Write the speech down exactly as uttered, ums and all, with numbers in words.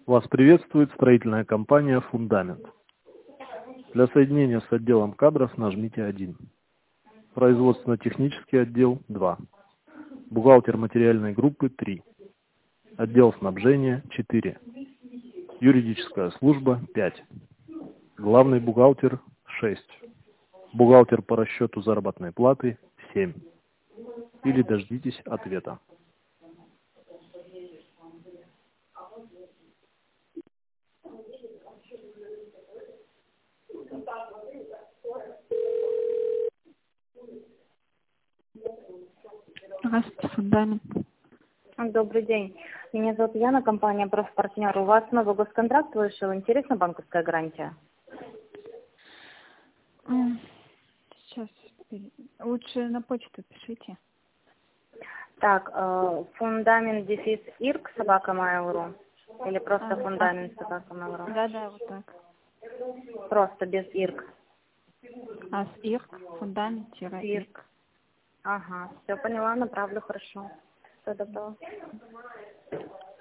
Вас приветствует строительная компания «Фундамент». Для соединения с отделом кадров нажмите один. Производственно-технический отдел два. Бухгалтер материальной группы три. Отдел снабжения четыре. Юридическая служба пять. Главный бухгалтер шесть. Бухгалтер по расчету заработной платы семь. Или дождитесь ответа. Здравствуйте, фундамент. Добрый день. Меня зовут Яна, компания «Профпартнер». У вас новый госконтракт вышел. Интересна банковская гарантия? М, Сейчас. пере- Лучше на почту пишите. Так, э, фундамент дефис ирк собака mail.ru или просто А, фундамент собака mail.ru? Да, да, вот так. Просто без ирк. А с ирк, фундамент, тире Ирк. ирк. Ага, все поняла, направлю, хорошо. Все добро.